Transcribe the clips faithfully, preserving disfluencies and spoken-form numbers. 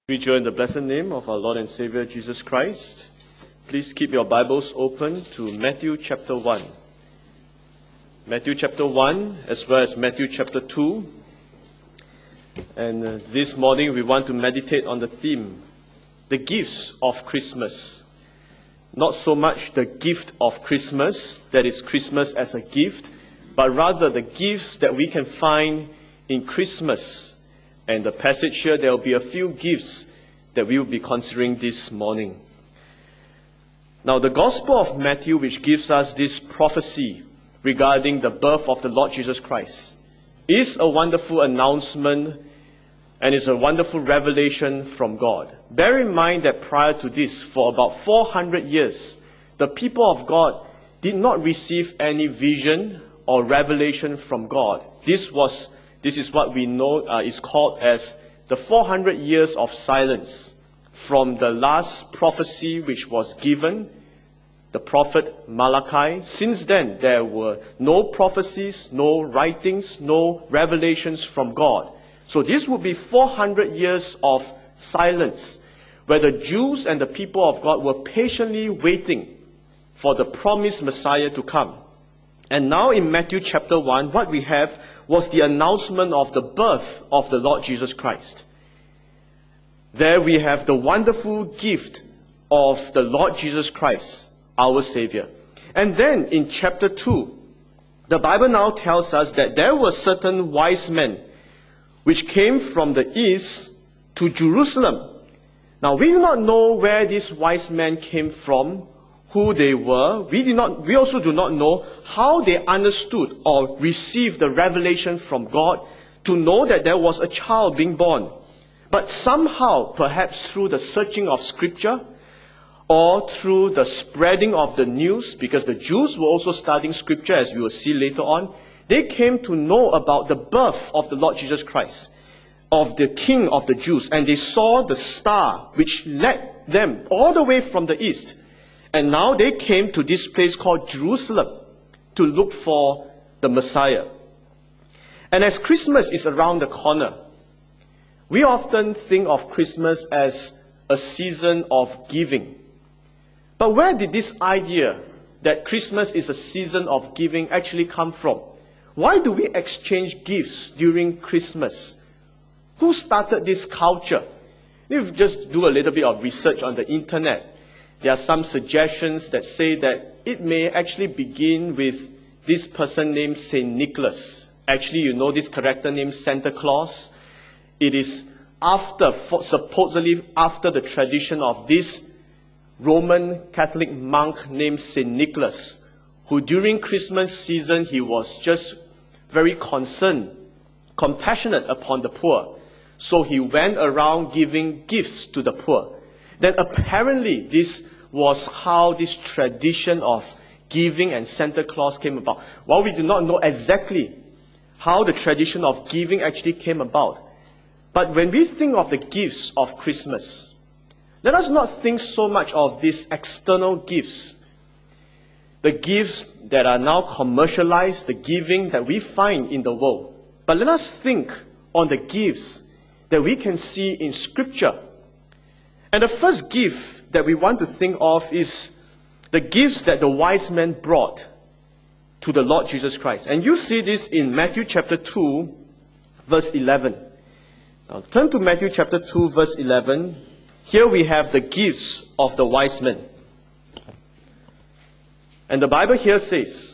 We join the blessed name of our Lord and Savior Jesus Christ. Please keep your Bibles open to Matthew chapter one. Matthew chapter one as well as Matthew chapter two. And uh, this morning we want to meditate on the theme, the gifts of Christmas. Not so much the gift of Christmas, that is Christmas as a gift, but rather the gifts that we can find in Christmas. And the passage here, there will be a few gifts that we will be considering this morning. Now, the Gospel of Matthew, which gives us this prophecy regarding the birth of the Lord Jesus Christ, is a wonderful announcement and is a wonderful revelation from God. Bear in mind that prior to this, for about four hundred years, the people of God did not receive any vision or revelation from God. This was This is what we know uh, is called as the four hundred years of silence from the last prophecy which was given, the prophet Malachi. Since then, there were no prophecies, no writings, no revelations from God. So this would be four hundred years of silence, where the Jews and the people of God were patiently waiting for the promised Messiah to come. And now in Matthew chapter one, what we have was the announcement of the birth of the Lord Jesus Christ. There we have the wonderful gift of the Lord Jesus Christ, our Savior. And then in chapter two, the Bible now tells us that there were certain wise men which came from the east to Jerusalem. Now we do not know where these wise men came from, who they were. We did not, we also do not know how they understood or received the revelation from God to know that there was a child being born. But somehow, perhaps through the searching of Scripture, or through the spreading of the news, because the Jews were also studying Scripture, as we will see later on, they came to know about the birth of the Lord Jesus Christ, of the King of the Jews, and they saw the star which led them all the way from the east. And now they came to this place called Jerusalem to look for the Messiah. And as Christmas is around the corner, we often think of Christmas as a season of giving. But where did this idea that Christmas is a season of giving actually come from? Why do we exchange gifts during Christmas? Who started this culture? If you just do a little bit of research on the internet, there are some suggestions that say that it may actually begin with this person named Saint Nicholas. Actually, you know this character named Santa Claus. It is after, supposedly after the tradition of this Roman Catholic monk named Saint Nicholas, who during Christmas season, he was just very concerned, compassionate upon the poor. So he went around giving gifts to the poor. Then apparently this was how this tradition of giving and Santa Claus came about. While we do not know exactly how the tradition of giving actually came about, but when we think of the gifts of Christmas, let us not think so much of these external gifts, the gifts that are now commercialized, the giving that we find in the world. But let us think on the gifts that we can see in Scripture. And the first gift that we want to think of is the gifts that the wise men brought to the Lord Jesus Christ. And you see this in Matthew chapter two, verse eleven. Now turn to Matthew chapter two, verse eleven. Here we have the gifts of the wise men. And the Bible here says,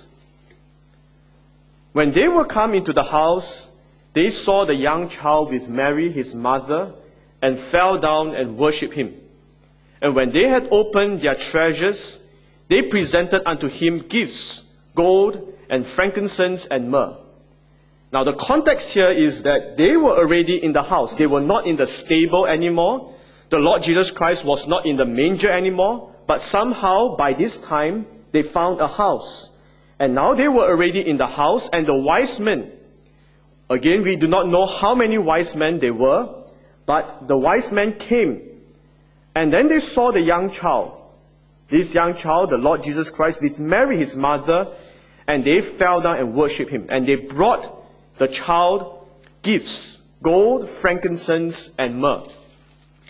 when they were come into the house, they saw the young child with Mary, his mother, and fell down and worshipped him. And when they had opened their treasures, they presented unto him gifts, gold and frankincense and myrrh. Now the context here is that they were already in the house. They were not in the stable anymore. The Lord Jesus Christ was not in the manger anymore. But somehow by this time, they found a house. And now they were already in the house, and the wise men, again, we do not know how many wise men they were, but the wise men came. And then they saw the young child, this young child, the Lord Jesus Christ, with Mary, his mother, and they fell down and worshipped him. And they brought the child gifts, gold, frankincense, and myrrh.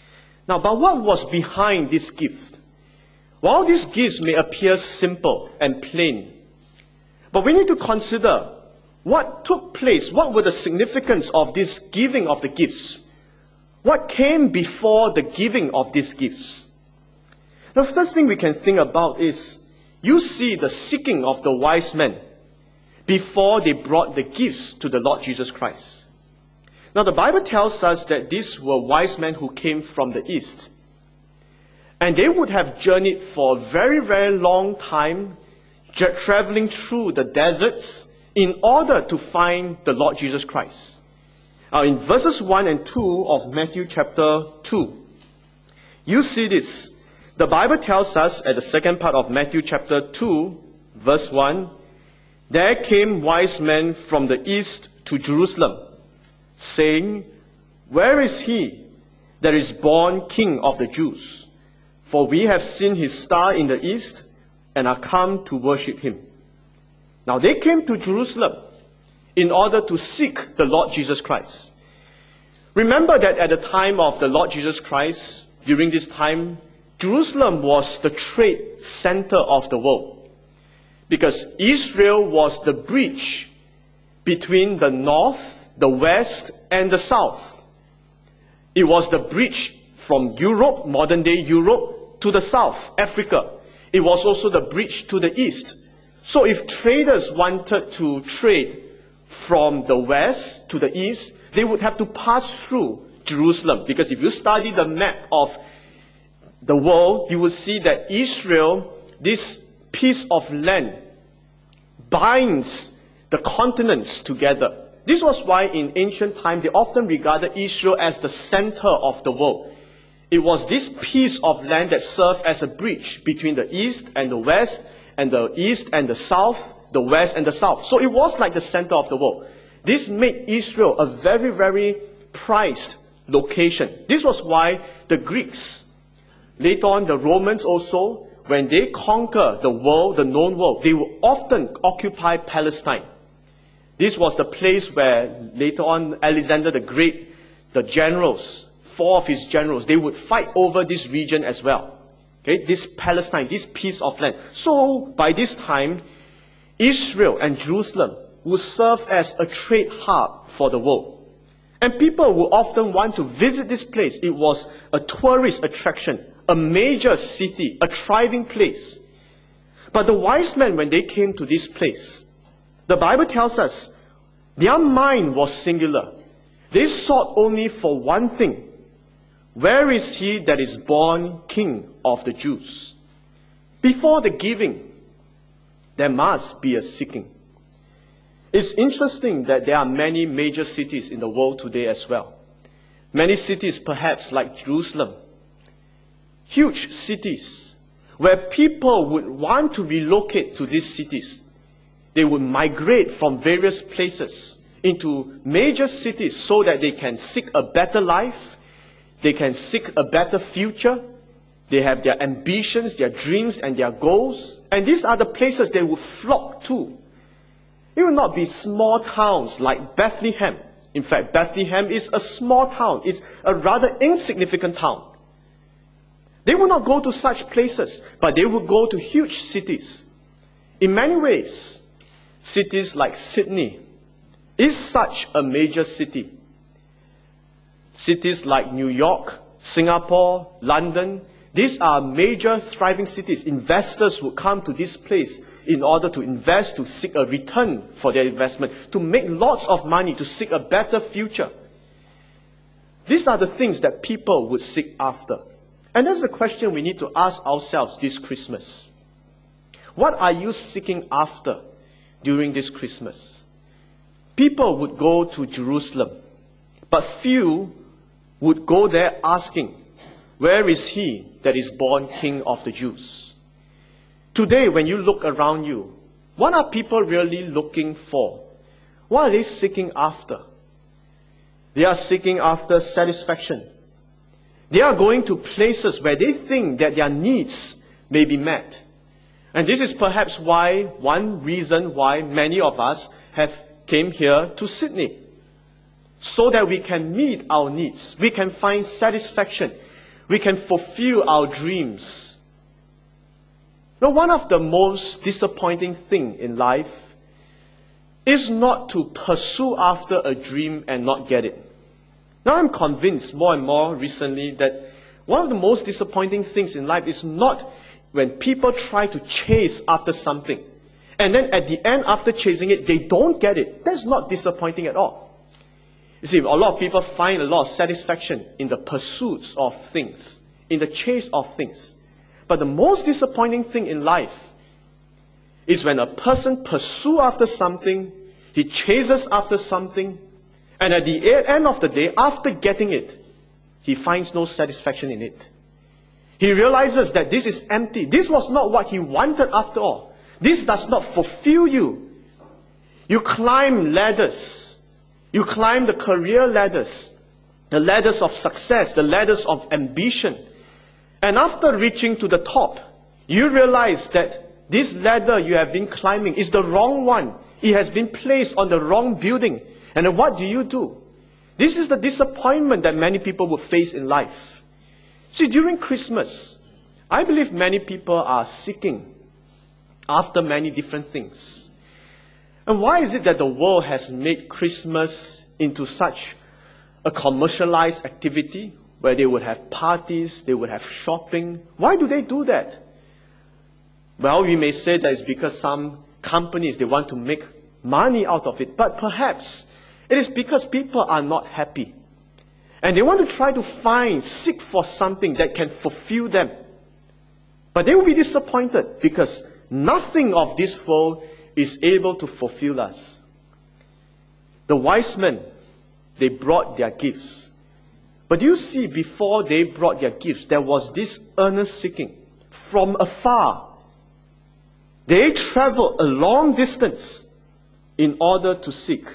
Now, but what was behind this gift? While these gifts may appear simple and plain, but we need to consider what took place, what were the significance of this giving of the gifts? What came before the giving of these gifts? The first thing we can think about is, you see the seeking of the wise men before they brought the gifts to the Lord Jesus Christ. Now the Bible tells us that these were wise men who came from the east. And they would have journeyed for a very, very long time, traveling through the deserts in order to find the Lord Jesus Christ. Now in verses one and two of Matthew chapter two, you see this. The Bible tells us at the second part of Matthew chapter two, verse one, there came wise men from the east to Jerusalem, saying, where is he that is born King of the Jews? For we have seen his star in the east and are come to worship him. Now they came to Jerusalem in order to seek the Lord Jesus Christ. Remember that at the time of the Lord Jesus Christ, during this time, Jerusalem was the trade center of the world, because Israel was the bridge between the north, the west, and the south. It was the bridge from Europe, modern-day Europe, to the south, Africa. It was also the bridge to the east. So if traders wanted to trade from the west to the east, they would have to pass through Jerusalem. Because if you study the map of the world, you will see that Israel, this piece of land, binds the continents together. This was why in ancient times they often regarded Israel as the center of the world. It was this piece of land that served as a bridge between the east and the west, and the east and the south, the west and the south. So it was like the center of the world. This made Israel a very, very prized location. This was why the Greeks, later on the Romans also, when they conquer the world, the known world, they would often occupy Palestine. This was the place where later on Alexander the Great, the generals, four of his generals, they would fight over this region as well. Okay, this Palestine, this piece of land. So by this time, Israel and Jerusalem would serve as a trade hub for the world. And people would often want to visit this place. It was a tourist attraction, a major city, a thriving place. But the wise men, when they came to this place, the Bible tells us their mind was singular. They sought only for one thing. Where is he that is born King of the Jews? Before the giving, there must be a seeking. It's interesting that there are many major cities in the world today as well. Many cities, perhaps like Jerusalem, huge cities, where people would want to relocate to these cities. They would migrate from various places into major cities so that they can seek a better life, they can seek a better future, they have their ambitions, their dreams, and their goals. And these are the places they would flock to. It will not be small towns like Bethlehem. In fact, Bethlehem is a small town. It's a rather insignificant town. They will not go to such places, but they will go to huge cities. In many ways, cities like Sydney is such a major city. Cities like New York, Singapore, London, these are major thriving cities. Investors would come to this place in order to invest, to seek a return for their investment, to make lots of money, to seek a better future. These are the things that people would seek after. And that's the question we need to ask ourselves this Christmas. What are you seeking after during this Christmas? People would go to Jerusalem, but few would go there asking, where is he that is born King of the Jews? Today, when you look around you, what are people really looking for? What are they seeking after? They are seeking after satisfaction. They are going to places where they think that their needs may be met. And this is perhaps why, one reason why many of us have came here to Sydney. So that we can meet our needs. We can find satisfaction. we can fulfill our dreams. Now, one of the most disappointing things in life is not to pursue after a dream and not get it. Now, I'm convinced more and more recently that one of the most disappointing things in life is not when people try to chase after something, and then at the end, after chasing it, they don't get it. That's not disappointing at all. You see, a lot of people find a lot of satisfaction in the pursuits of things, in the chase of things. But the most disappointing thing in life is when a person pursues after something, he chases after something, and at the end of the day, after getting it, he finds no satisfaction in it. He realizes that this is empty. This was not what he wanted after all. This does not fulfill you. You climb ladders. You climb the career ladders, the ladders of success, the ladders of ambition. And after reaching to the top, you realize that this ladder you have been climbing is the wrong one. It has been placed on the wrong building. And then what do you do? This is the disappointment that many people will face in life. See, during Christmas, I believe many people are seeking after many different things. And why is it that the world has made Christmas into such a commercialized activity where they would have parties, they would have shopping? Why do they do that? Well, we may say that it's because some companies, they want to make money out of it. But perhaps it is because people are not happy. And they want to try to find, seek for something that can fulfill them. But they will be disappointed because nothing of this world is able to fulfill us. The wise men, they brought their gifts. But you see, before they brought their gifts, there was this earnest seeking from afar. They traveled a long distance in order to seek.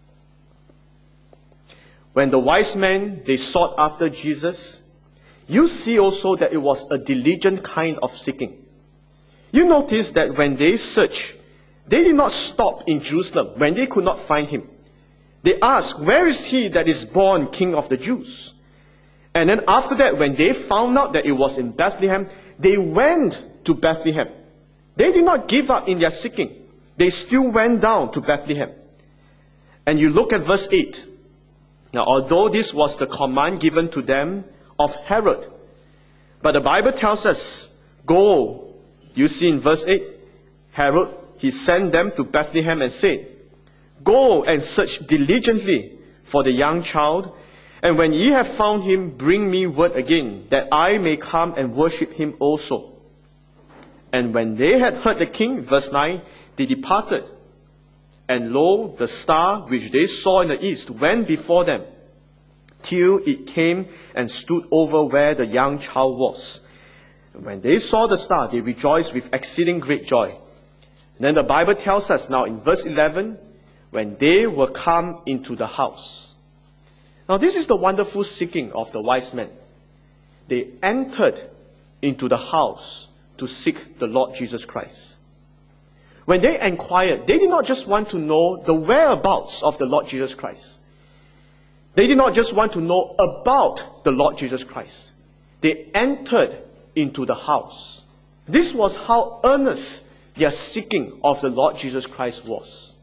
When the wise men, they sought after Jesus, you see also that it was a diligent kind of seeking. You notice that when they searched, they did not stop in Jerusalem when they could not find him. They asked, where is he that is born King of the Jews? And then after that, when they found out that it was in Bethlehem, they went to Bethlehem. They did not give up in their seeking. They still went down to Bethlehem. And you look at verse eight. Now, although this was the command given to them of Herod, but the Bible tells us, go. You see in verse eight, Herod, he sent them to Bethlehem and said, go and search diligently for the young child, and when ye have found him, bring me word again, that I may come and worship him also. And when they had heard the king, verse nine, they departed. And lo, the star which they saw in the east went before them, till it came and stood over where the young child was. And when they saw the star, they rejoiced with exceeding great joy. And then the Bible tells us now in verse eleven, when they were come into the house. Now this is the wonderful seeking of the wise men. They entered into the house to seek the Lord Jesus Christ. When they inquired, they did not just want to know the whereabouts of the Lord Jesus Christ. They did not just want to know about the Lord Jesus Christ. They entered into the house. This was how earnest their seeking of the Lord Jesus Christ was.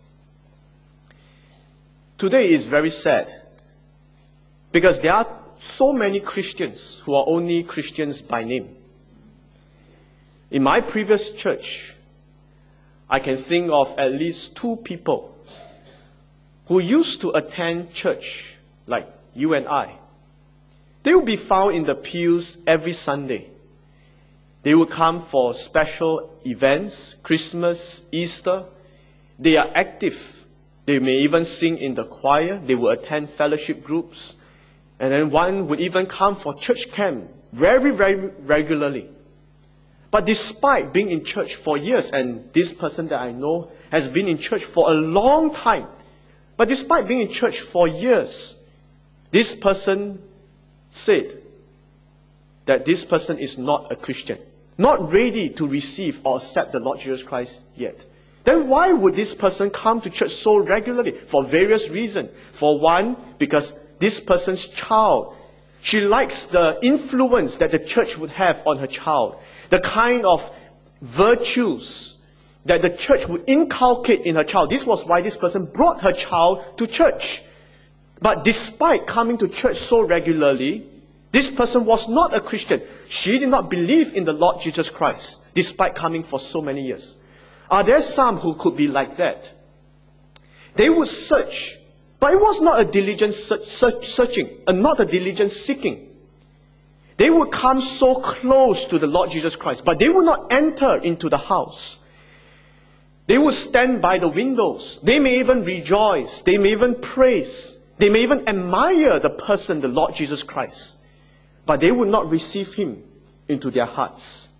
Today is very sad because there are so many Christians who are only Christians by name. In my previous church, I can think of at least two people who used to attend church like you and I. They would be found in the pews every Sunday. They would come for special events, Christmas, Easter. They are active. They may even sing in the choir. They will attend fellowship groups. And then one would even come for church camp very, very regularly. But despite being in church for years, and this person that I know has been in church for a long time, but despite being in church for years, this person said that this person is not a Christian, not ready to receive or accept the Lord Jesus Christ yet. Then why would this person come to church so regularly? For various reasons. For one, because this person's child She likes the influence that the church would have on her child, the kind of virtues that the church would inculcate in her child. This was why this person brought her child to church. But despite coming to church so regularly, this person was not a Christian. She did not believe in the Lord Jesus Christ, despite coming for so many years. Are there some who could be like that? They would search, but it was not a diligent search, search, searching, and not a diligent seeking. They would come so close to the Lord Jesus Christ, but they would not enter into the house. They would stand by the windows. They may even rejoice. They may even praise. They may even admire the person, the Lord Jesus Christ. But they would not receive Him into their hearts.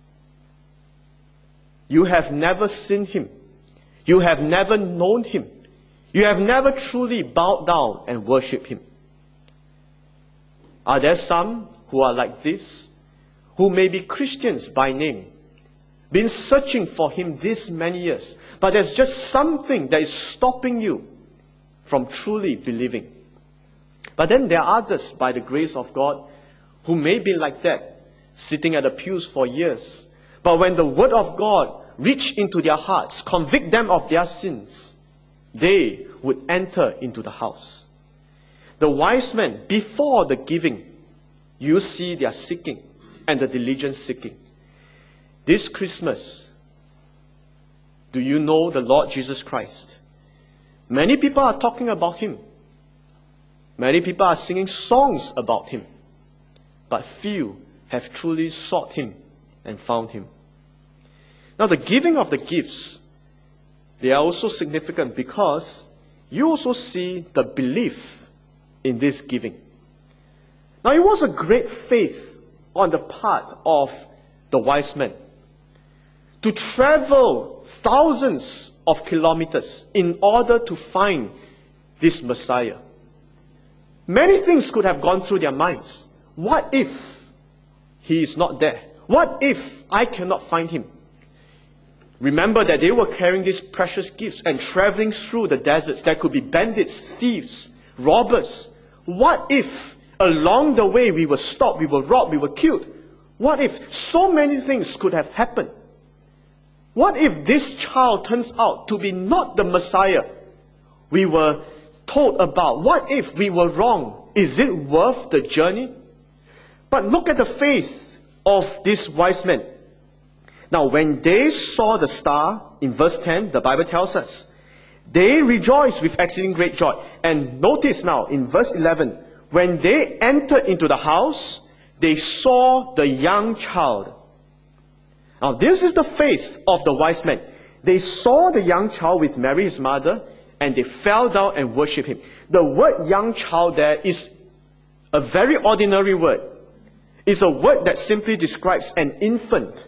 You have never seen Him. You have never known Him. You have never truly bowed down and worshipped Him. Are there some who are like this, who may be Christians by name, been searching for Him this many years, but there's just something that is stopping you from truly believing? But then there are others, by the grace of God, who may be like that, sitting at the pews for years. But when the Word of God reach into their hearts, convict them of their sins, they would enter into the house. The wise men, before the giving, you see their seeking and the diligent seeking. This Christmas, do you know the Lord Jesus Christ? Many people are talking about Him. Many people are singing songs about Him. But few have truly sought Him and found Him. Now the giving of the gifts, they are also significant because you also see the belief in this giving. Now it was a great faith on the part of the wise men to travel thousands of kilometers in order to find this Messiah. Many things could have gone through their minds. What if He is not there? What if I cannot find Him? Remember that they were carrying these precious gifts and traveling through the deserts. There could be bandits, thieves, robbers. What if along the way we were stopped, we were robbed, we were killed? What if so many things could have happened? What if this child turns out to be not the Messiah we were told about? What if we were wrong? Is it worth the journey? But look at the faith of these wise men. Now, when they saw the star, in verse ten, the Bible tells us, they rejoiced with exceeding great joy. And notice now, in verse eleven, when they entered into the house, they saw the young child. Now, this is the faith of the wise men. They saw the young child with Mary, his mother, and they fell down and worshipped Him. The word young child there is a very ordinary word. It's a word that simply describes an infant,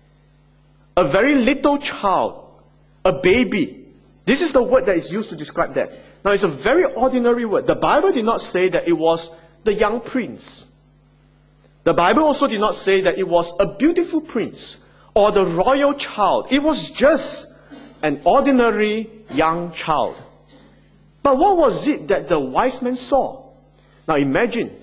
a very little child, a baby. This is the word that is used to describe that. Now, it's a very ordinary word. The Bible did not say that it was the young prince. The Bible also did not say that it was a beautiful prince or the royal child. It was just an ordinary young child. But what was it that the wise men saw? Now imagine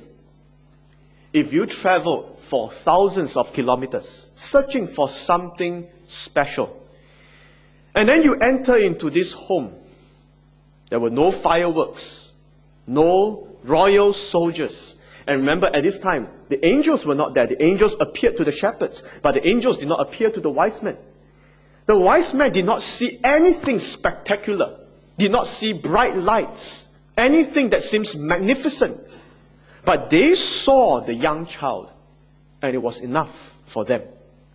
if you traveled for thousands of kilometers searching for something special, and then you enter into this home. There were no fireworks, no royal soldiers. And remember, at this time, the angels were not there. The angels appeared to the shepherds, but the angels did not appear to the wise men. The wise men did not see anything spectacular, did not see bright lights, anything that seems magnificent. But they saw the young child, and it was enough for them.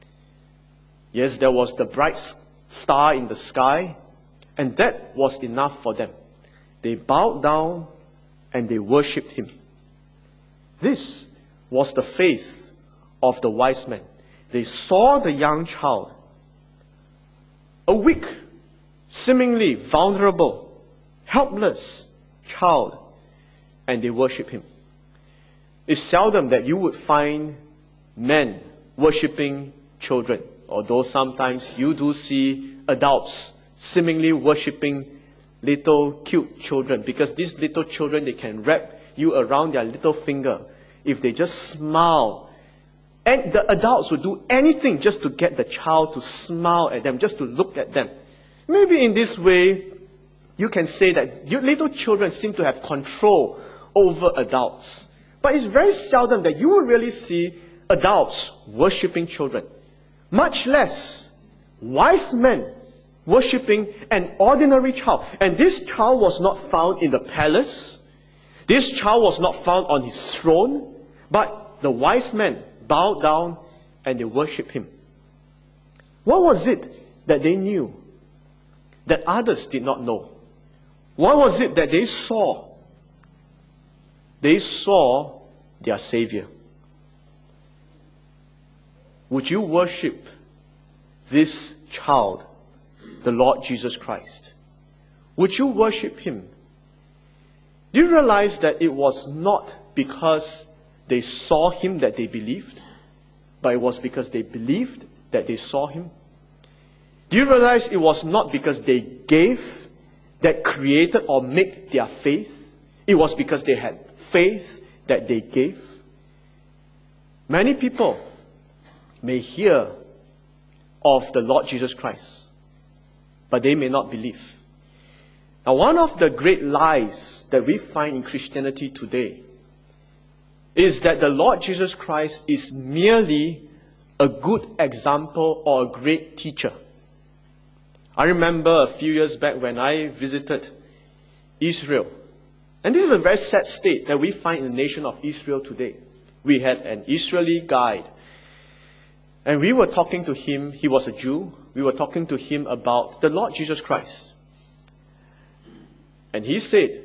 Yes, there was the bright star in the sky, and that was enough for them. They bowed down and they worshipped Him. This was the faith of the wise men. They saw the young child, a weak, seemingly vulnerable, helpless child, and they worshipped Him. It's seldom that you would find men worshipping children, although sometimes you do see adults seemingly worshipping little cute children, because these little children, they can wrap you around their little finger. if they just smile. And the adults would do anything just to get the child to smile at them, just to look at them. Maybe in this way, you can say that you little children seem to have control over adults. But it's very seldom that you will really see adults worshipping children. Much less wise men worshipping an ordinary child. And this child was not found in the palace. This child was not found on his throne. But the wise men bowed down and they worshipped him. What was it that they knew that others did not know? What was it that they saw? They saw their Savior. Would you worship this child, the Lord Jesus Christ? Would you worship him? Do you realize that it was not because they saw him that they believed, but it was because they believed that they saw him? Do you realize it was not because they gave that created or made their faith? It was because they had faith that they gave. Many people may hear of the Lord Jesus Christ, but they may not believe. Now, one of the great lies that we find in Christianity today is that the Lord Jesus Christ is merely a good example or a great teacher. I remember a few years back when I visited Israel. And this is a very sad state that we find in the nation of Israel today. We had an Israeli guide. And we were talking to him, he was a Jew. We were talking to him about the Lord Jesus Christ. And he said,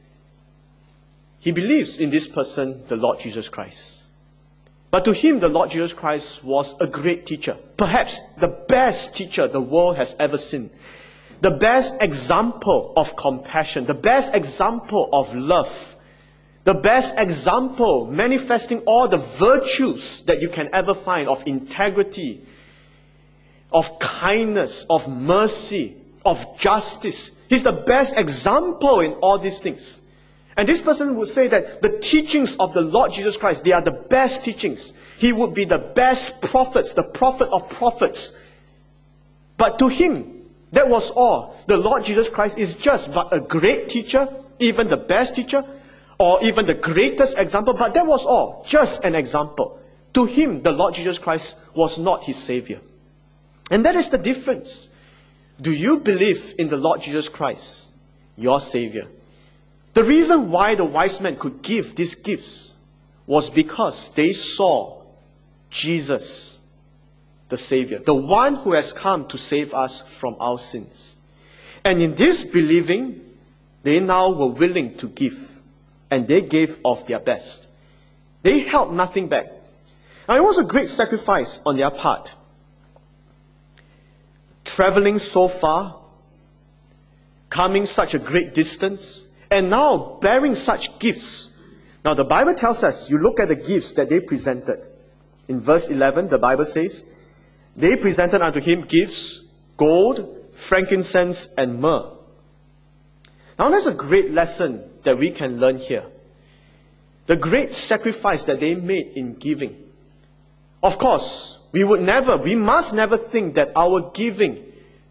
he believes in this person, the Lord Jesus Christ. But to him, the Lord Jesus Christ was a great teacher. Perhaps the best teacher the world has ever seen. The best example of compassion. The best example of love. The best example manifesting all the virtues that you can ever find of integrity, of kindness, of mercy, of justice. He's the best example in all these things. And this person would say that the teachings of the Lord Jesus Christ, they are the best teachings. He would be the best prophets, the prophet of prophets. But to him, that was all. The Lord Jesus Christ is just but a great teacher, even the best teacher, or even the greatest example, but that was all. Just an example. To him, the Lord Jesus Christ was not his Savior. And that is the difference. Do you believe in the Lord Jesus Christ, your Savior? The reason why the wise men could give these gifts was because they saw Jesus, the Savior, the one who has come to save us from our sins. And in this believing, they now were willing to give, and they gave of their best. They held nothing back. And it was a great sacrifice on their part. Traveling so far, coming such a great distance, and now bearing such gifts. Now the Bible tells us, you look at the gifts that they presented. In verse eleven, the Bible says, they presented unto him gifts, gold, frankincense, and myrrh. Now there's a great lesson that we can learn here. The great sacrifice that they made in giving. Of course, we would never, we must never think that our giving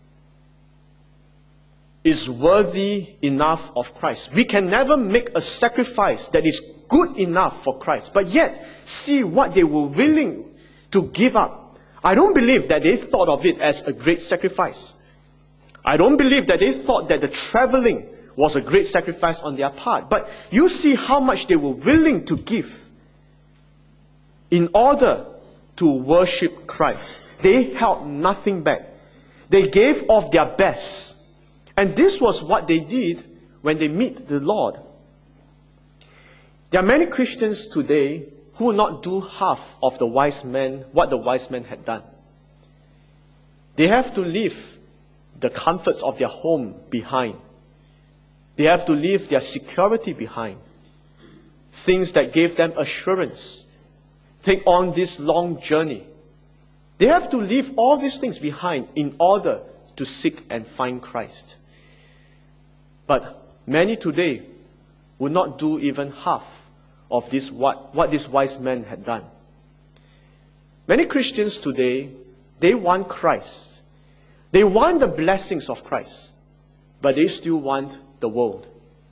is worthy enough of Christ. We can never make a sacrifice that is good enough for Christ. But yet, see what they were willing to give up. I don't believe that they thought of it as a great sacrifice. I don't believe that they thought that the traveling was a great sacrifice on their part. But you see how much they were willing to give in order to worship Christ. They held nothing back. They gave of their best. And this was what they did when they meet the Lord. There are many Christians today who will not do half of the wise men, what the wise men had done. They have to leave the comforts of their home behind. They have to leave their security behind. Things that gave them assurance. Take on this long journey. They have to leave all these things behind in order to seek and find Christ. But many today would not do even half of this what, what these wise men had done. Many Christians today, they want Christ. They want the blessings of Christ, but they still want the world.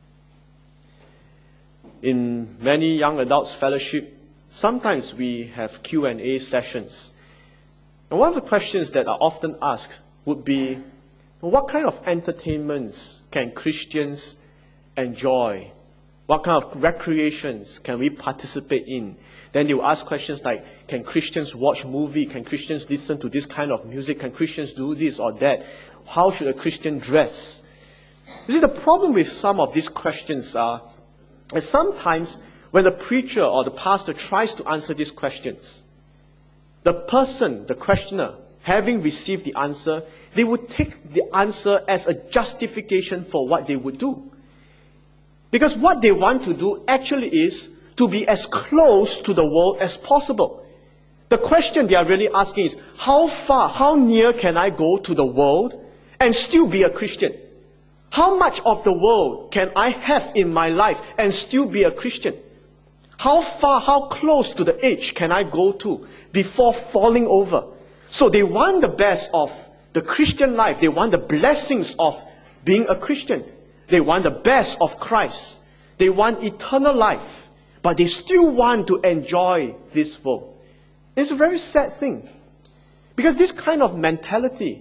In many young adults fellowship, sometimes we have Q and A sessions. And one of the questions that are often asked would be, what kind of entertainments can Christians enjoy? What kind of recreations can we participate in? Then they will ask questions like, can Christians watch movie? Can Christians listen to this kind of music? Can Christians do this or that? How should a Christian dress? You see, the problem with some of these questions are that sometimes when the preacher or the pastor tries to answer these questions, the person, the questioner, having received the answer, they would take the answer as a justification for what they would do. Because what they want to do actually is to be as close to the world as possible. The question they are really asking is, how far, how near can I go to the world and still be a Christian? How much of the world can I have in my life and still be a Christian? How far, how close to the edge can I go to before falling over? So they want the best of the Christian life. They want the blessings of being a Christian. They want the best of Christ. They want eternal life. But they still want to enjoy this world. It's a very sad thing. Because this kind of mentality,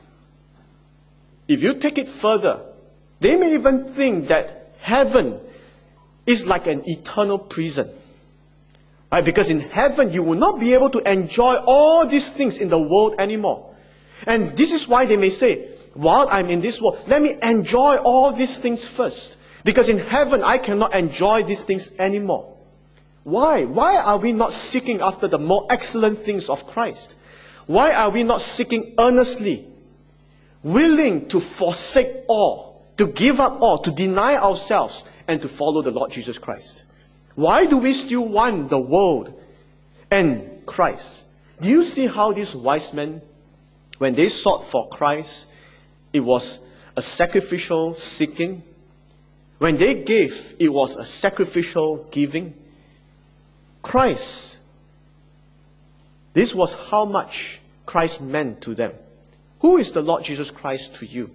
if you take it further, they may even think that heaven is like an eternal prison. Right? Because in heaven, you will not be able to enjoy all these things in the world anymore. And this is why they may say, while I'm in this world, let me enjoy all these things first. Because in heaven, I cannot enjoy these things anymore. Why? Why are we not seeking after the more excellent things of Christ? Why are we not seeking earnestly, willing to forsake all, to give up all, to deny ourselves, and to follow the Lord Jesus Christ? Why do we still want the world and Christ? Do you see how these wise men, when they sought for Christ, it was a sacrificial seeking? When they gave, it was a sacrificial giving. Christ, this was how much Christ meant to them. Who is the Lord Jesus Christ to you?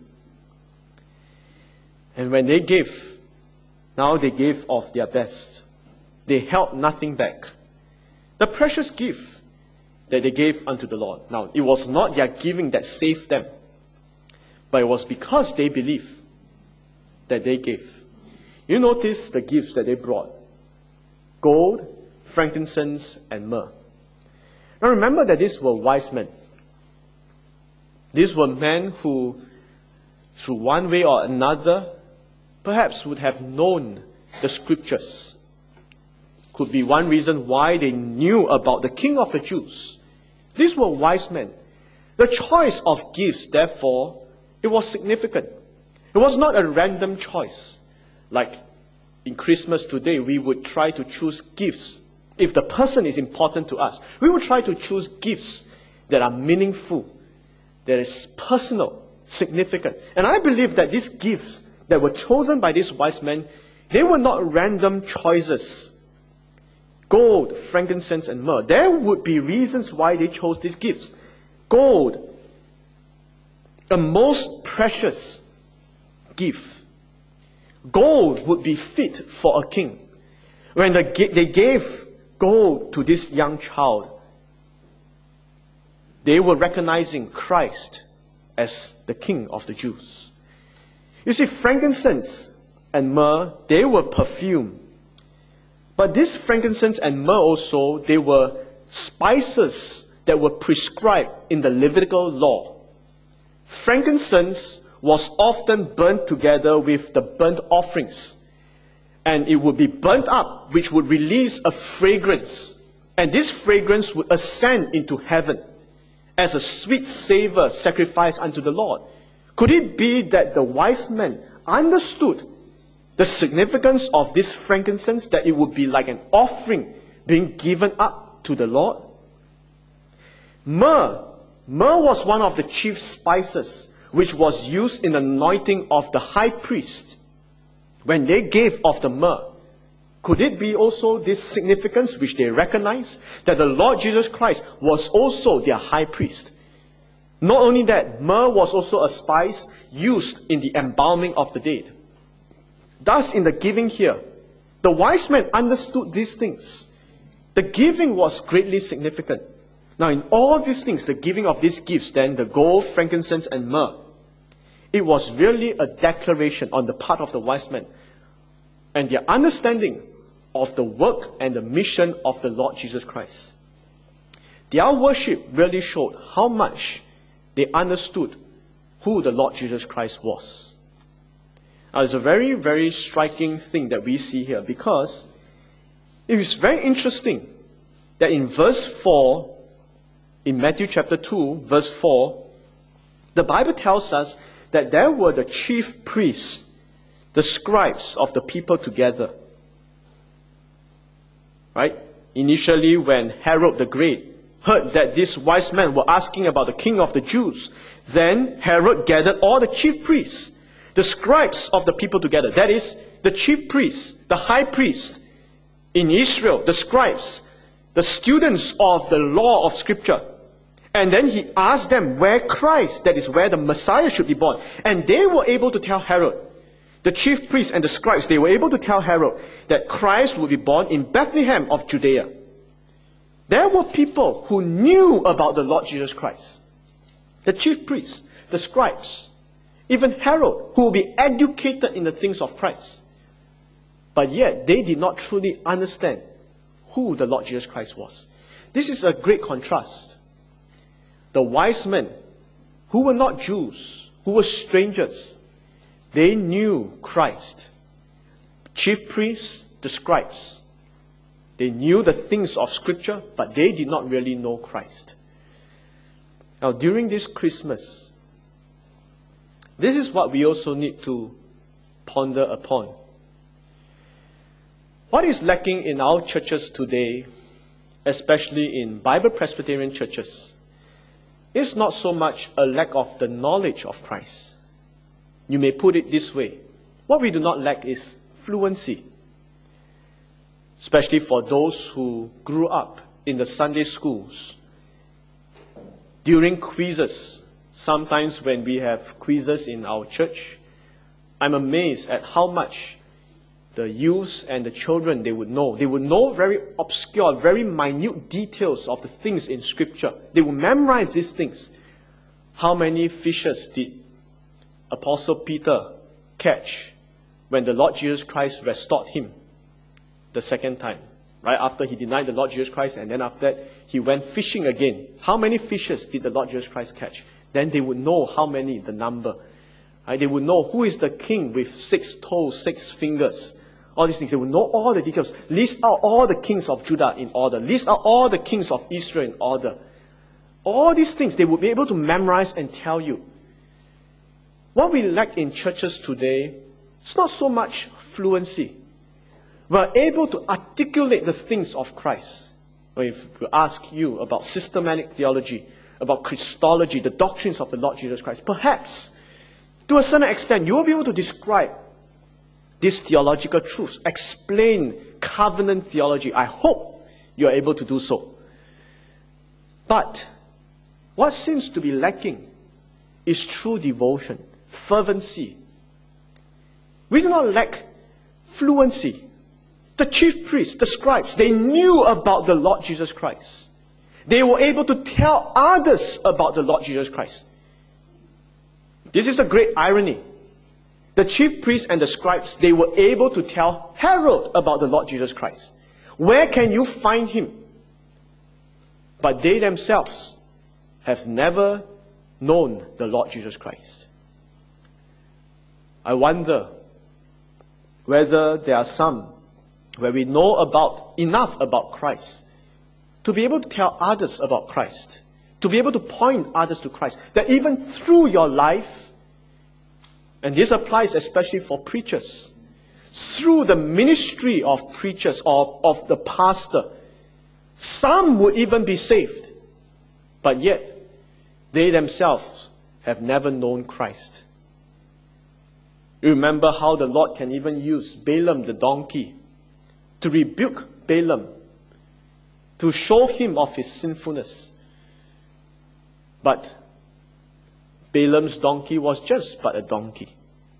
And when they gave, now they gave of their best. They held nothing back. The precious gift that they gave unto the Lord. Now, it was not their giving that saved them, but it was because they believed that they gave. You notice the gifts that they brought. Gold, frankincense, and myrrh. Now remember that these were wise men. These were men who, through one way or another, perhaps would have known the scriptures. Could be one reason why they knew about the King of the Jews. These were wise men. The choice of gifts, therefore, it was significant. It was not a random choice. Like in Christmas today, we would try to choose gifts. If the person is important to us, we would try to choose gifts that are meaningful, that is personal, significant. And I believe that these gifts that were chosen by these wise men, they were not random choices. Gold, frankincense, and myrrh. There would be reasons why they chose these gifts. Gold, the most precious gift. Gold would be fit for a king. When the, they gave gold to this young child, they were recognizing Christ as the King of the Jews. You see, frankincense and myrrh, they were perfume. But this frankincense and myrrh also, they were spices that were prescribed in the Levitical law. Frankincense was often burnt together with the burnt offerings. And it would be burnt up, which would release a fragrance. And this fragrance would ascend into heaven as a sweet savor sacrificed unto the Lord. Could it be that the wise men understood the significance of this frankincense, that it would be like an offering being given up to the Lord? Myrrh. Myrrh was one of the chief spices which was used in the anointing of the high priest. When they gave of the myrrh, Could it be also this significance which they recognize, that the Lord Jesus Christ was also their high priest? Not only that, myrrh was also a spice used in the embalming of the dead. Thus, in the giving here, the wise men understood these things. The giving was greatly significant. Now, in all these things, the giving of these gifts, then the gold, frankincense, and myrrh, it was really a declaration on the part of the wise men and their understanding of the work and the mission of the Lord Jesus Christ. Their worship really showed how much they understood who the Lord Jesus Christ was. Now, it's a very, very striking thing that we see here, because it is very interesting that in verse four, in Matthew chapter two, verse four, the Bible tells us that there were the chief priests, the scribes of the people together. Right? Initially, when Herod the Great heard that these wise men were asking about the king of the Jews, then Herod gathered all the chief priests, the scribes of the people together. That is, the chief priests, the high priests in Israel, the scribes, the students of the law of Scripture. And then he asked them where Christ, that is where the Messiah, should be born. And they were able to tell Herod, the chief priests and the scribes, they were able to tell Herod that Christ would be born in Bethlehem of Judea. There were people who knew about the Lord Jesus Christ. The chief priests, the scribes, even Herod, who will be educated in the things of Christ. But yet, they did not truly understand who the Lord Jesus Christ was. This is a great contrast. The wise men, who were not Jews, who were strangers, they knew Christ. Chief priests, the scribes, they knew the things of Scripture, but they did not really know Christ. Now, during this Christmas, this is what we also need to ponder upon. What is lacking in our churches today, especially in Bible Presbyterian churches, is not so much a lack of the knowledge of Christ. You may put it this way. What we do not lack is fluency. Especially for those who grew up in the Sunday schools. During quizzes, sometimes when we have quizzes in our church, I'm amazed at how much the youths and the children, they would know. They would know very obscure, very minute details of the things in Scripture. They would memorize these things. How many fishes did Apostle Peter catch when the Lord Jesus Christ restored him the second time? Right after he denied the Lord Jesus Christ, and then after that, he went fishing again. How many fishes did the Lord Jesus Christ catch? Then they would know how many, the number. Right? They would know who is the king with six toes, six fingers. All these things. They would know all the details. List out all the kings of Judah in order. List out all the kings of Israel in order. All these things they would be able to memorize and tell you. What we lack in churches today is not so much fluency. We are able to articulate the things of Christ. If we ask you about systematic theology, about Christology, the doctrines of the Lord Jesus Christ, perhaps, to a certain extent, you will be able to describe these theological truths, explain covenant theology. I hope you are able to do so. But what seems to be lacking is true devotion, fervency. We do not lack fluency. The chief priests, the scribes, they knew about the Lord Jesus Christ. They were able to tell others about the Lord Jesus Christ. This is a great irony. The chief priests and the scribes, they were able to tell Herod about the Lord Jesus Christ. Where can you find him? But they themselves have never known the Lord Jesus Christ. I wonder whether there are some where we know about enough about Christ to be able to tell others about Christ, to be able to point others to Christ, that even through your life, and this applies especially for preachers, through the ministry of preachers or of the pastor, some would even be saved, but yet they themselves have never known Christ. You remember how the Lord can even use Balaam the donkey to rebuke Balaam, to show him of his sinfulness. But Balaam's donkey was just but a donkey.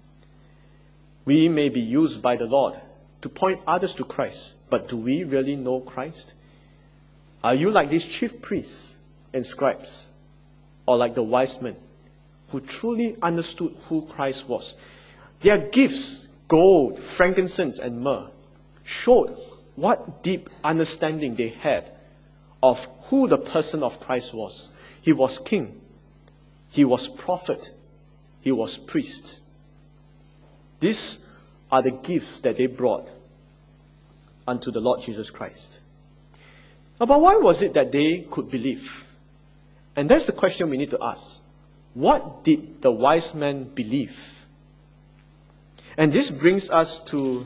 We may be used by the Lord to point others to Christ, but do we really know Christ? Are you like these chief priests and scribes, or like the wise men who truly understood who Christ was? Their gifts, gold, frankincense, and myrrh, showed what deep understanding they had of who the person of Christ was. He was king. He was prophet. He was priest. These are the gifts that they brought unto the Lord Jesus Christ. But why was it that they could believe? And that's the question we need to ask. What did the wise men believe? And this brings us to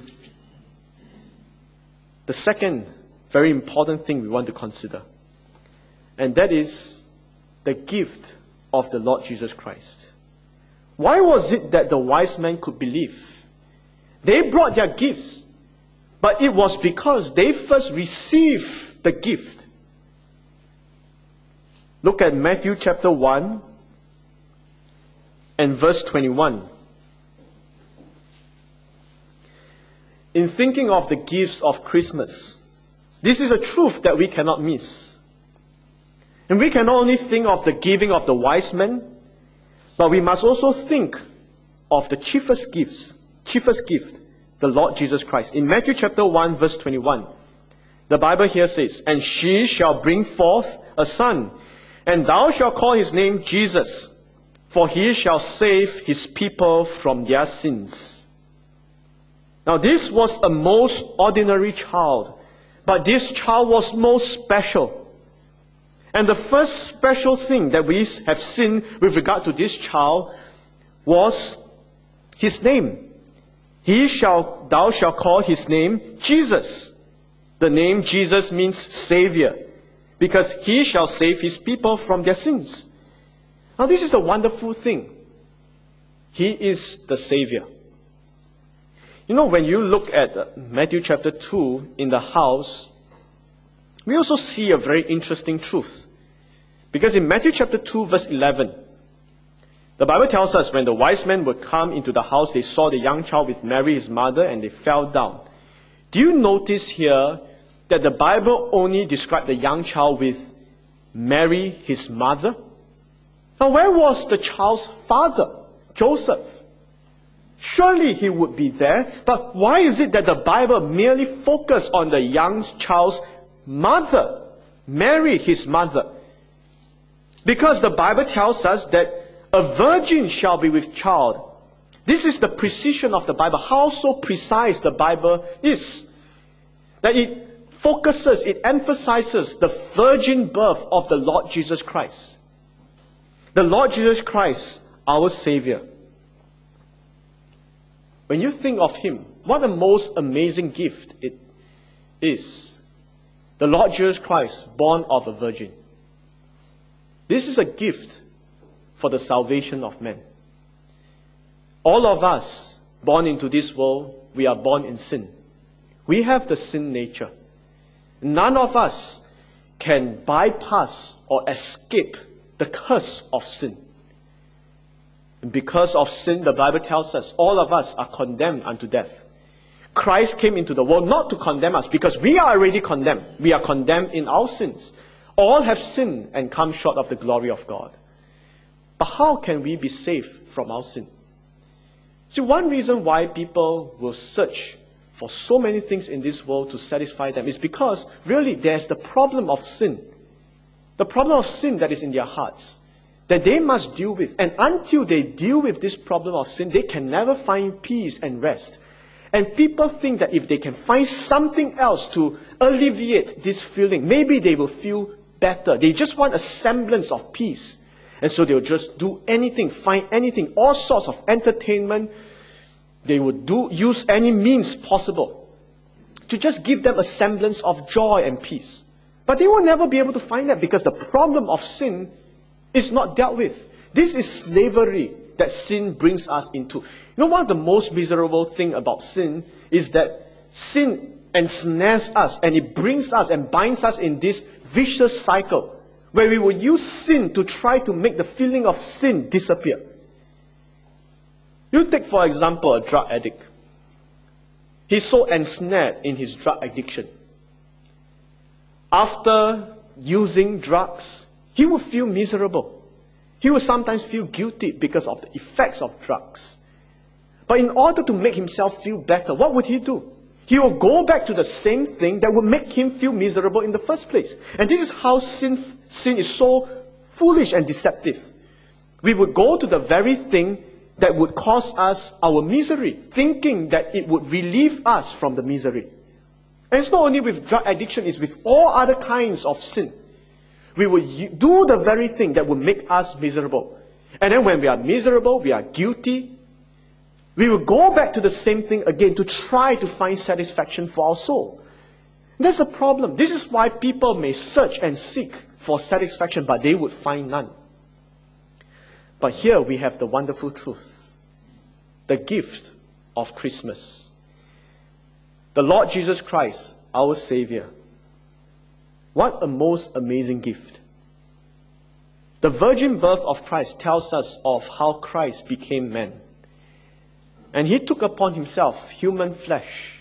the second very important thing we want to consider. And that is the gift of the Lord Jesus Christ. Why was it that the wise men could believe? They brought their gifts, but it was because they first received the gift. Look at Matthew chapter one and verse twenty-one. In thinking of the gifts of Christmas, this is a truth that we cannot miss. And we can not only think of the giving of the wise men, but we must also think of the chiefest gifts, chiefest gift, the Lord Jesus Christ. In Matthew chapter one, verse twenty-one, the Bible here says, "And she shall bring forth a son, and thou shalt call his name Jesus, for he shall save his people from their sins." Now this was a most ordinary child, but this child was most special. And the first special thing that we have seen with regard to this child was his name. He shall, thou shalt call his name Jesus. The name Jesus means Savior, because he shall save his people from their sins. Now this is a wonderful thing. He is the Savior. You know, when you look at Matthew chapter two in the house, we also see a very interesting truth. Because in Matthew chapter two, verse eleven, the Bible tells us when the wise men would come into the house, they saw the young child with Mary, his mother, and they fell down. Do you notice here that the Bible only described the young child with Mary, his mother? Now, where was the child's father, Joseph? Surely he would be there, but why is it that the Bible merely focused on the young child's mother, Mary, his mother? Because the Bible tells us that a virgin shall be with child. This is the precision of the Bible, how so precise the Bible is. That it focuses, it emphasizes the virgin birth of the Lord Jesus Christ. The Lord Jesus Christ, our Savior. When you think of Him, what a most amazing gift it is. The Lord Jesus Christ, born of a virgin. This is a gift for the salvation of men. All of us born into this world, we are born in sin. We have the sin nature. None of us can bypass or escape the curse of sin. And because of sin, the Bible tells us, all of us are condemned unto death. Christ came into the world not to condemn us, because we are already condemned. We are condemned in our sins. All have sinned and come short of the glory of God. But how can we be saved from our sin? See, one reason why people will search for so many things in this world to satisfy them is because, really, there's the problem of sin. The problem of sin that is in their hearts, that they must deal with. And until they deal with this problem of sin, they can never find peace and rest. And people think that if they can find something else to alleviate this feeling, maybe they will feel better. They just want a semblance of peace. And so they'll just do anything, find anything, all sorts of entertainment. They would do, use any means possible to just give them a semblance of joy and peace. But they will never be able to find that, because the problem of sin is not dealt with. This is slavery that sin brings us into. You know, one of the most miserable things about sin is that sin ensnares us, and it brings us and binds us in this vicious cycle where we will use sin to try to make the feeling of sin disappear. You take, for example, a drug addict. He's so ensnared in his drug addiction. After using drugs, he will feel miserable. He will sometimes feel guilty because of the effects of drugs. But in order to make himself feel better, what would he do? He will go back to the same thing that would make him feel miserable in the first place. And this is how sin, sin is so foolish and deceptive. We would go to the very thing that would cause us our misery, thinking that it would relieve us from the misery. And it's not only with drug addiction, it's with all other kinds of sin. We will do the very thing that will make us miserable. And then when we are miserable, we are guilty, we will go back to the same thing again to try to find satisfaction for our soul. That's a problem. This is why people may search and seek for satisfaction, but they would find none. But here we have the wonderful truth, the gift of Christmas. The Lord Jesus Christ, our Savior. What a most amazing gift. The virgin birth of Christ tells us of how Christ became man. And He took upon Himself human flesh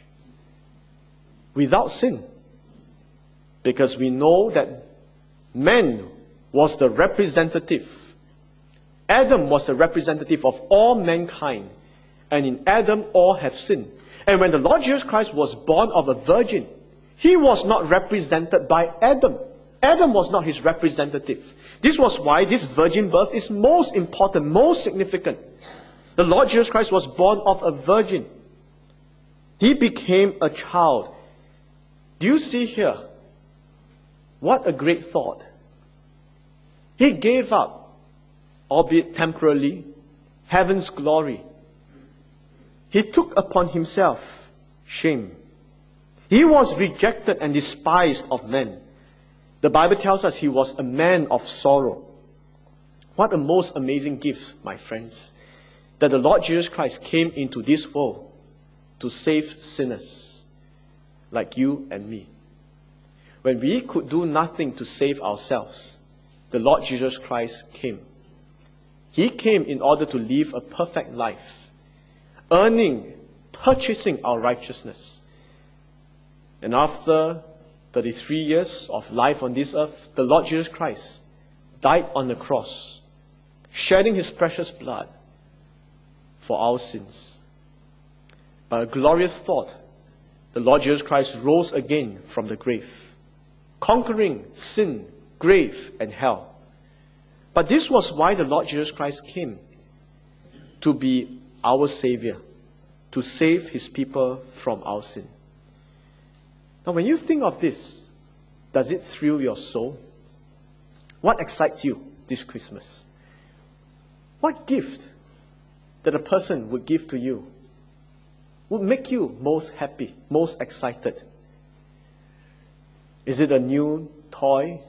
without sin. Because we know that man was the representative. Adam was the representative of all mankind. And in Adam all have sinned. And when the Lord Jesus Christ was born of a virgin, He was not represented by Adam. Adam was not His representative. This was why this virgin birth is most important, most significant. The Lord Jesus Christ was born of a virgin. He became a child. Do you see here? What a great thought. He gave up, albeit temporarily, heaven's glory. He took upon Himself shame. He was rejected and despised of men. The Bible tells us He was a man of sorrow. What a most amazing gift, my friends, that the Lord Jesus Christ came into this world to save sinners like you and me. When we could do nothing to save ourselves, the Lord Jesus Christ came. He came in order to live a perfect life, earning, purchasing our righteousness. And after thirty-three years of life on this earth, the Lord Jesus Christ died on the cross, shedding His precious blood for our sins. By a glorious thought, the Lord Jesus Christ rose again from the grave, conquering sin, grave, and hell. But this was why the Lord Jesus Christ came, to be our Savior, to save His people from our sin. Now, when you think of this, does it thrill your soul? What excites you this Christmas? What gift that a person would give to you would make you most happy, most excited? Is it a new toy?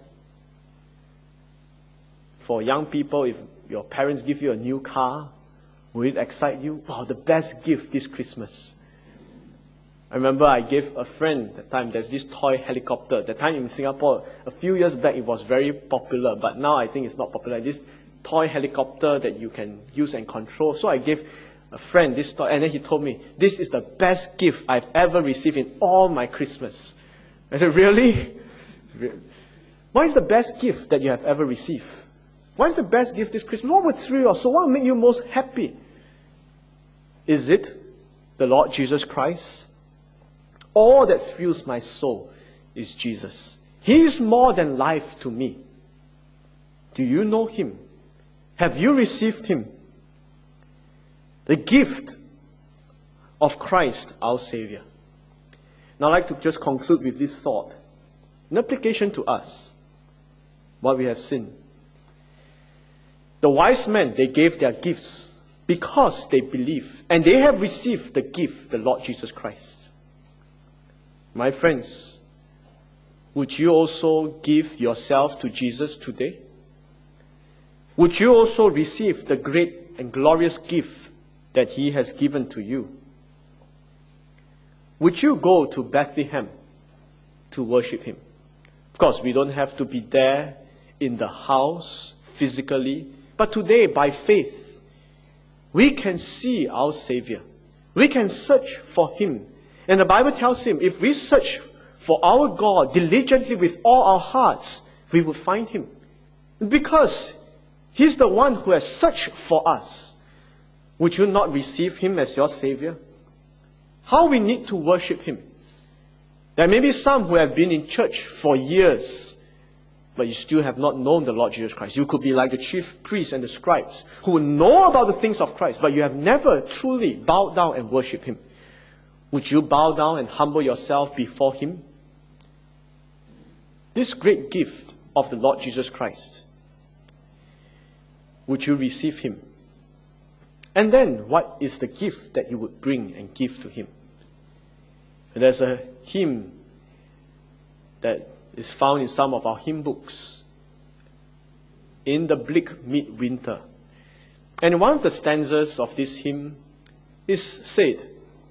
For young people, if your parents give you a new car, will it excite you? Wow, the best gift this Christmas. I remember I gave a friend that time, there's this toy helicopter. That time in Singapore, a few years back, it was very popular, but now I think it's not popular. This toy helicopter that you can use and control. So I gave a friend this toy, and then he told me, this is the best gift I've ever received in all my Christmas. I said, really? What is the best gift that you have ever received? What is the best gift this Christmas? What would thrill you? So what would make you most happy? Is it the Lord Jesus Christ? All that thrills my soul is Jesus. He is more than life to me. Do you know Him? Have you received Him? The gift of Christ, our Savior. Now I'd like to just conclude with this thought. An application to us, what we have seen. The wise men, they gave their gifts because they believe, and they have received the gift, the Lord Jesus Christ. My friends, would you also give yourself to Jesus today? Would you also receive the great and glorious gift that He has given to you? would you go to Bethlehem to worship him? Of course, we don't have to be there in the house physically, but today, by faith, we can see our Savior. We can search for him. And the Bible tells him, if we search for our God diligently with all our hearts, we will find him. Because he's the one who has searched for us. Would you not receive him as your Savior? How we need to worship him. There may be some who have been in church for years, but you still have not known the Lord Jesus Christ. You could be like the chief priests and the scribes who know about the things of Christ, but you have never truly bowed down and worshipped him. Would you bow down and humble yourself before him? This great gift of the Lord Jesus Christ, would you receive him? And then, what is the gift that you would bring and give to him? And there's a hymn that is found in some of our hymn books. In the bleak midwinter. And one of the stanzas of this hymn is said,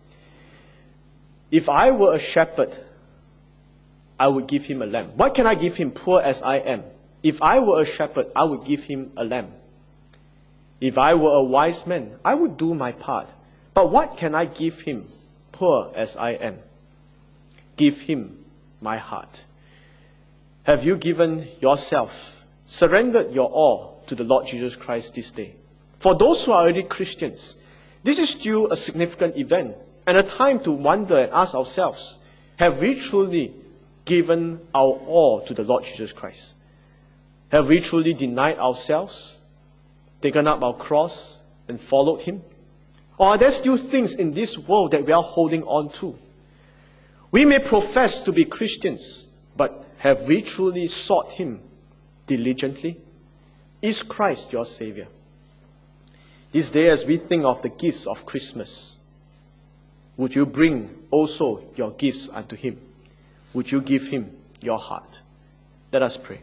if I were a shepherd, I would give him a lamb. What can I give him, poor as I am? If I were a shepherd, I would give him a lamb. If I were a wise man, I would do my part. But what can I give him, poor as I am? Give him my heart. Have you given yourself, surrendered your all to the Lord Jesus Christ this day? For those who are already Christians, this is still a significant event and a time to wonder and ask ourselves, have we truly given our all to the Lord Jesus Christ? Have we truly denied ourselves, taken up our cross and followed him? Or are there still things in this world that we are holding on to? We may profess to be Christians, but have we truly sought him diligently? Is Christ your Savior? This day, as we think of the gifts of Christmas, would you bring also your gifts unto him? Would you give him your heart? Let us pray.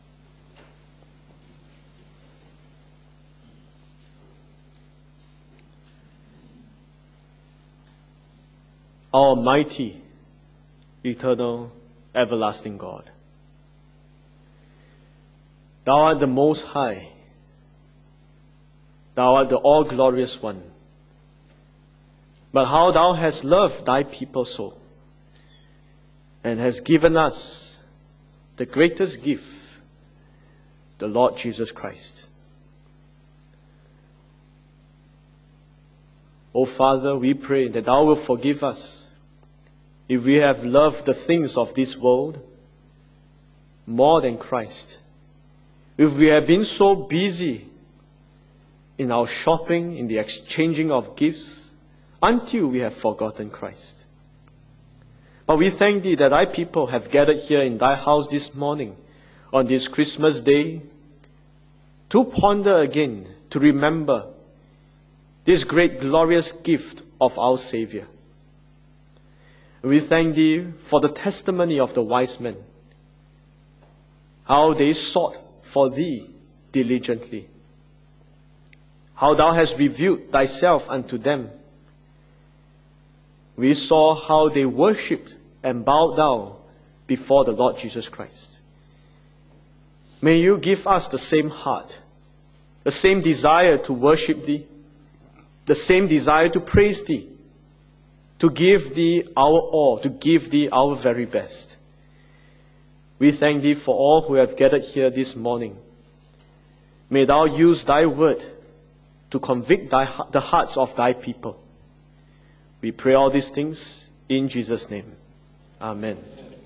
Almighty, eternal, everlasting God, Thou art the Most High. Thou art the all-glorious one. But how Thou hast loved Thy people so, and hast given us the greatest gift, the Lord Jesus Christ. O Father, we pray that Thou wilt forgive us if we have loved the things of this world more than Christ. If we have been so busy in our shopping, in the exchanging of gifts, until we have forgotten Christ. But we thank Thee that Thy people have gathered here in Thy house this morning, on this Christmas day, to ponder again, to remember this great glorious gift of our Savior. We thank Thee for the testimony of the wise men, how they sought for Thee diligently, how Thou hast revealed Thyself unto them. We saw how they worshipped and bowed down before the Lord Jesus Christ. May You give us the same heart, the same desire to worship Thee, the same desire to praise Thee, to give Thee our all, to give Thee our very best. We thank Thee for all who have gathered here this morning. May Thou use Thy word to convict thy, the hearts of Thy people. We pray all these things in Jesus' name. Amen.